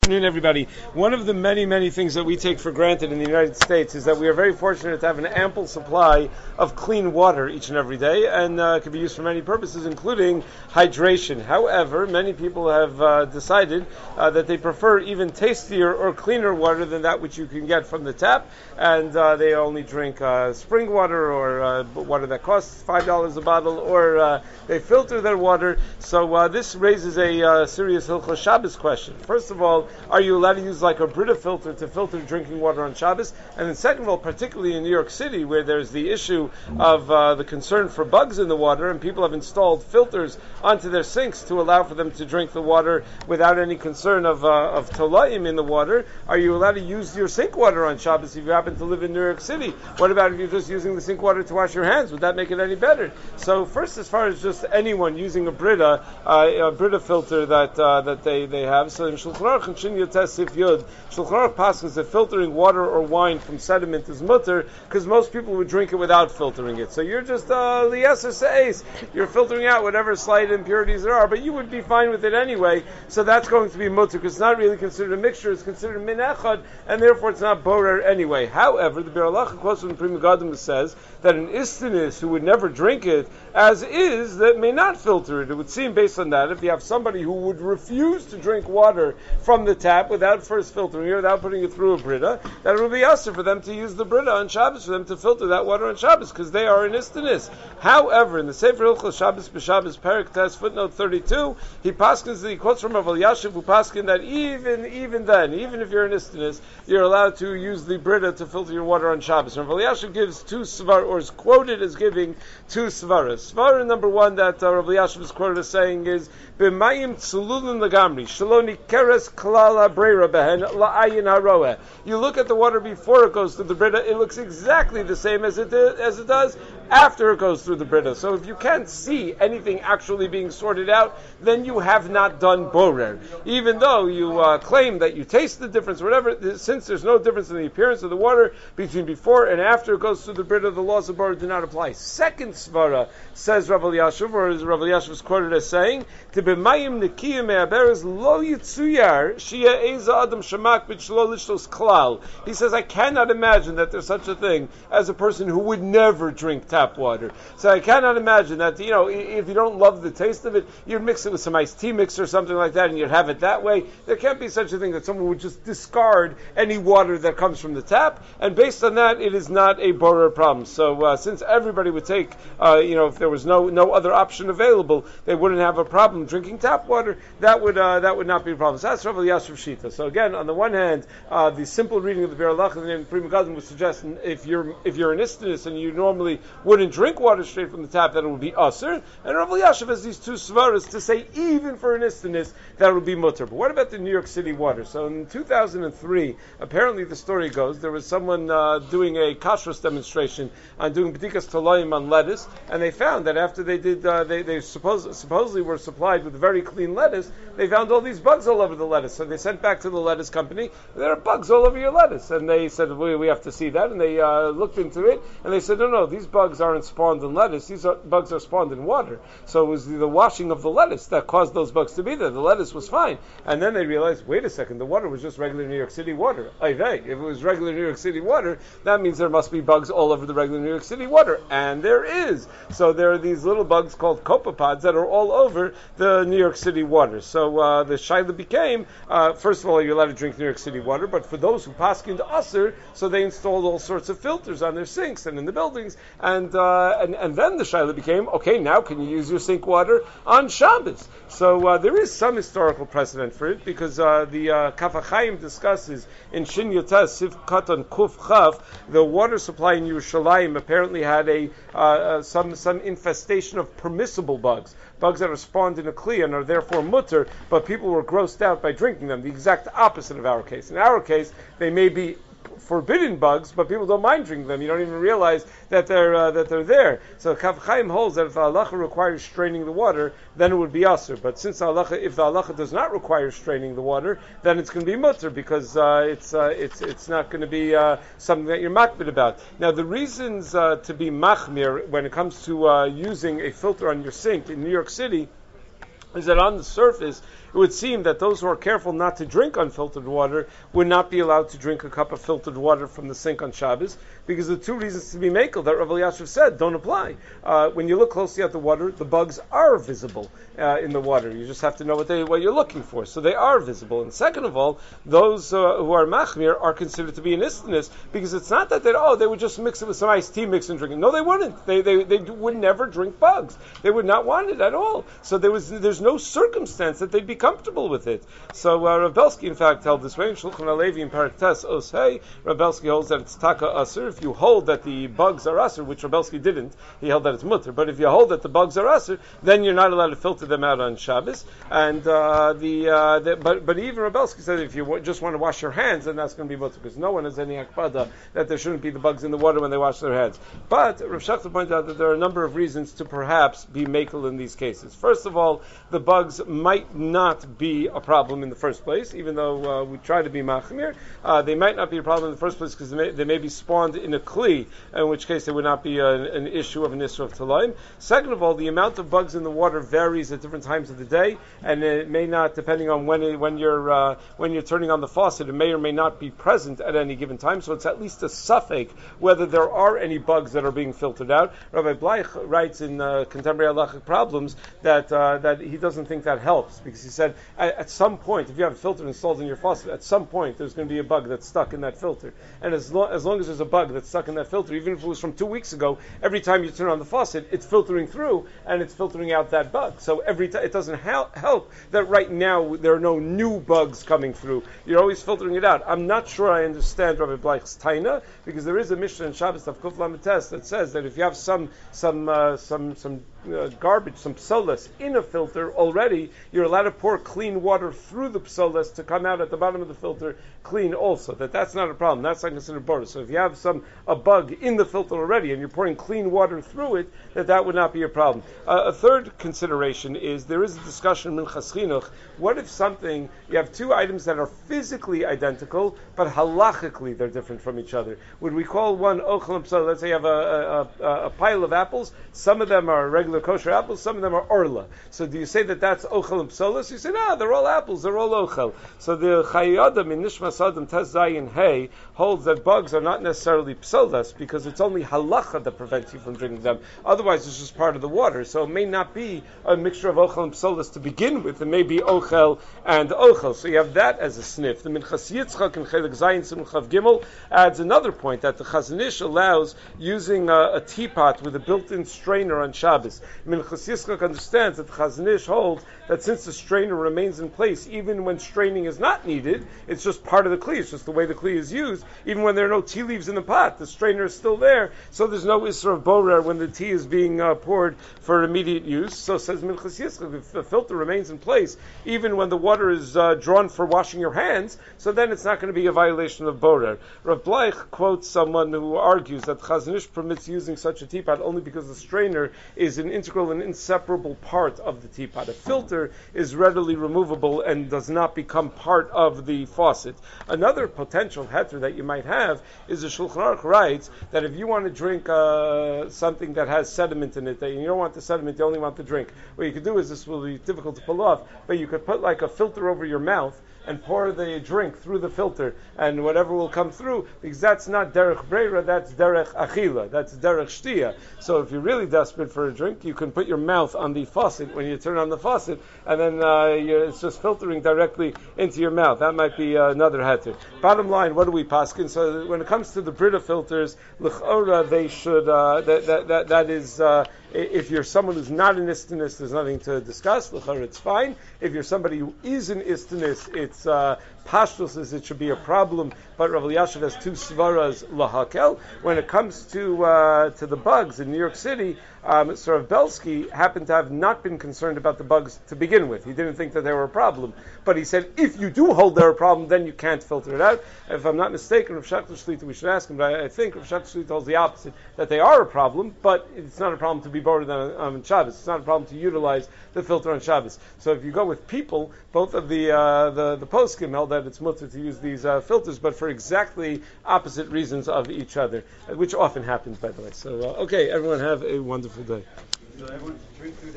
Good afternoon, everybody. One of the many things that we take for granted in the United States is that we are very fortunate to have an ample supply of clean water each and every day, and it can be used for many purposes, including hydration. However, many people have decided that they prefer even tastier or cleaner water than that which you can get from the tap, and they only drink spring water or water that costs $5 a bottle, or they filter their water. So this raises a serious Hilchos Shabbos question. First of all, are you allowed to use like a Brita filter to filter drinking water on Shabbos? And then second of all, particularly in New York City, where there's the issue of the concern for bugs in the water, and people have installed filters onto their sinks to allow for them to drink the water without any concern of tolaim in the water, are you allowed to use your sink water on Shabbos if you happen to live in New York City? What about if you're just using the sink water to wash your hands? Would that make it any better? So first, as far as just anyone using a Brita filter that they have, so in Shulchan Aruch and Shin Yotes Sif Yud, Shulchan Aruch passes that filtering water or wine from sediment is mutter, because most people would drink it without filtering it. So you're just liyeser seis, you're filtering out whatever slight impurities there are, but you would be fine with it anyway. So that's going to be mutter, because it's not really considered a mixture; it's considered min echad, and therefore it's not borer anyway. However, the Biur Halacha quotes from Pri Megadim says that an istanis who would never drink it as is, that may not filter it. It would seem, based on that, if you have somebody who would refuse to drink water from the tap without first filtering it, without putting it through a Brita, that it would be usher for them to use the Brita on Shabbos, for them to filter that water on Shabbos, because they are an istanis. However, in the Sefer Hilchos Shabbos B'Shabbos Perek Tes footnote 32, he quotes from Rav Elyashiv, who paskin that even then, even if you're an istanis, you're allowed to use the Brita to filter your water on Shabbos. Rav Elyashiv gives two svar, or is quoted as giving two svaras. Svara number one that Rav Elyashiv is quoted as saying is b'mayim tzululin lagamri shaloni keres klala breira behen la'ayin haroeh. You look at the water before it goes through the Brita, it looks exactly the same as it does after it goes through the Brita. So if you can't see anything actually being sorted out, then you have not done borer. Even though you claim that you taste the difference, or whatever, since there's no difference in the appearance of the water between before and after it goes through the Brita, the laws of borer do not apply. Second svara, says Rav Elyashiv, or as Rav Elyashiv is quoted as saying, to b'mayim nekiyim me'aberes lo yitzuyar shia eza adam shamak b'shlo lishlos klal. He says, I cannot imagine that there's such a thing as a person who would never drink tap water. So I cannot imagine that, if you don't love the taste of it, you'd mix it with some iced tea mix or something like that, and you'd have it that way. There can't be such a thing that someone would just discard any water that comes from the tap, and based on that, it is not a borer problem. So since everybody would take, if there was no other option available, they wouldn't have a problem drinking tap water. That would not be a problem. So that's Rav Elyashiv Shita. So again, on the one hand, the simple reading of the Biur Halacha and Pri Megadim would suggest if you're an istanis and you normally wouldn't drink water straight from the tap, that it would be usher. And Rav Elyashiv has these two svaras to say even for an istanis that would be mutter. But what about the New York City water? So in 2003, apparently the story goes, there was someone doing a kashrus demonstration on doing b'dikas tolaim on lettuce, and they found that after they did, they supposedly were supplied with very clean lettuce, they found all these bugs all over the lettuce. So they sent back to the lettuce company, there are bugs all over your lettuce. And they said, we have to see that. And they looked into it, and they said, no, these bugs aren't spawned in lettuce. These bugs are spawned in water. So it was the washing of the lettuce that caused those bugs to be there. The lettuce was fine. And then they realized, wait a second, the water was just regular New York City water. If it was regular New York City water, that means there must be bugs all over the regular New York City water. And there is. So there are these little bugs called copepods that are all over the New York City water. So the shaila became, first of all, you're allowed to drink New York City water, but for those who paskin to usher, so they installed all sorts of filters on their sinks and in the buildings, and then the shaila became, okay, now can you use your sink water on Shabbos? So there is some historical precedent for it, because the Kaf HaChaim discusses in Shin Yotes Sif Katan Kuf Chaf, the water supply in Yerushalayim apparently had some infestation of permissible bugs that are spawned in a kli and are therefore mutter, but people were grossed out by drinking them. The exact opposite of our case. In our case, they may be forbidden bugs, but people don't mind drinking them. You don't even realize that they're there. So Kaf Chaim holds that if the halacha requires straining the water, then it would be aser. But since if the halacha does not require straining the water, then it's going to be mutter, because it's not going to be something that you're makbid about. Now, the reasons to be machmir when it comes to using a filter on your sink in New York City is that on the surface it would seem that those who are careful not to drink unfiltered water would not be allowed to drink a cup of filtered water from the sink on Shabbos, because the two reasons to be makel that Rav Elyashiv said don't apply. When you look closely at the water, the bugs are visible in the water. You just have to know what you're looking for. So they are visible. And second of all, those who are machmir are considered to be an istinus, because it's not that they would just mix it with some iced tea mix and drink it. No, they wouldn't. They would never drink bugs. They would not want it at all. So there's no circumstance that they'd be comfortable with it. So Rav Belsky, in fact, held this way. In Shulchan Alevi in Parak Tes Osei, Rav Belsky holds that it's taka asur. If you hold that the bugs are asur, which Rav Belsky didn't, he held that it's mutter. But if you hold that the bugs are asur, then you're not allowed to filter them out on Shabbos. And but even Rav Belsky said if you just want to wash your hands, then that's going to be mutter, because no one has any akpada that there shouldn't be the bugs in the water when they wash their hands. But Rav Shachter pointed out that there are a number of reasons to perhaps be makel in these cases. First of all, the bugs might not be a problem in the first place, even though we try to be machmir. They might not be a problem in the first place because they may be spawned in a kli, in which case there would not be an issue of an issue of talaim. Second of all, the amount of bugs in the water varies at different times of the day, and it may not, depending on when you're turning on the faucet, it may or may not be present at any given time. So it's at least a suffix whether there are any bugs that are being filtered out. Rabbi Bleich writes in Contemporary Halachic Problems that he doesn't think that helps, because he said at some point, if you have a filter installed in your faucet, at some point there's going to be a bug that's stuck in that filter, and as long as there's a bug that's stuck in that filter, even if it was from 2 weeks ago, every time you turn on the faucet, it's filtering through and it's filtering out that bug. So every time it doesn't help that right now there are no new bugs coming through. You're always filtering it out. I'm not sure I understand Rabbi Bleich's taina, because there is a Mishnah in Shabbos of Kuf Lamed Tes that says that if you have some garbage, some psolas in a filter already, you're allowed to pour clean water through the psolas to come out at the bottom of the filter clean also. That's not a problem. That's not considered border. So if you have a bug in the filter already and you're pouring clean water through it, that would not be a problem. A third consideration is there is a discussion in Minchas Chinuch. What if you have two items that are physically identical, but halachically they're different from each other? Would we call one ochel and psola? Let's say you have a pile of apples. Some of them are regular kosher apples, some of them are orla. So do you say that that's ochel and psola? So you say, no, they're all apples, they're all ochel. So the Chayyadam in Nishmas Adam Tes Zayin Hey holds that bugs are not necessarily psolas, because it's only halacha that prevents you from drinking them. Otherwise, it's just part of the water. So it may not be a mixture of ochel and psolas to begin with. It may be ochel and ochel. So you have that as a sniff. The Minchas Yitzchak in Chelik Zayin Simon Chav Gimel adds another point, that the Chazon Ish allows using a teapot with a built-in strainer on Shabbos. Minchas Yitzchak understands that the Chazon Ish holds that since the strainer remains in place even when straining is not needed, it's just part of the kli, it's just the way the kli is used. Even when there are no tea leaves in the pot, the strainer is still there, so there's no isra of borer when the tea is being poured for immediate use. So says Minchas Yitzchak, if the filter remains in place even when the water is drawn for washing your hands, so then it's not going to be a violation of borer. Rav Bleich quotes someone who argues that Chazon Ish permits using such a teapot only because the strainer is an integral and inseparable part of the teapot. A filter is readily removable and does not become part of the faucet. Another potential heter that you might have is the Shulchan Aruch writes that if you want to drink something that has sediment in it, that you don't want the sediment, you only want the drink, what you could do is, this will be difficult to pull off, but you could put like a filter over your mouth and pour the drink through the filter, and whatever will come through, because that's not derech breira, that's derech achila, that's derech shtia. So if you're really desperate for a drink, you can put your mouth on the faucet when you turn on the faucet, and then it's just filtering directly into your mouth. That might be another heter. Bottom line, what do we paskin? So when it comes to the Brita filters, l'chora, they should, that is, if you're someone who's not an istinus, there's nothing to discuss. L'chora, it's fine. If you're somebody who is an istinus, it's Pashtus says it should be a problem, but Rav Elyashiv has two svaras lahakel. When it comes to the bugs in New York City, so Rav Belsky happened to have not been concerned about the bugs to begin with. He didn't think that they were a problem, but he said if you do hold they're a problem, then you can't filter it out. If I'm not mistaken, Rav Shachter Shlita, we should ask him, but I think Rav Shachter Shlita holds the opposite, that they are a problem, but it's not a problem to be bordered on Shabbos. It's not a problem to utilize the filter on Shabbos. So if you go with people, both of the poskim held that it's mutter to use these filters, but for exactly opposite reasons of each other, which often happens, by the way. So, okay, everyone have a wonderful day.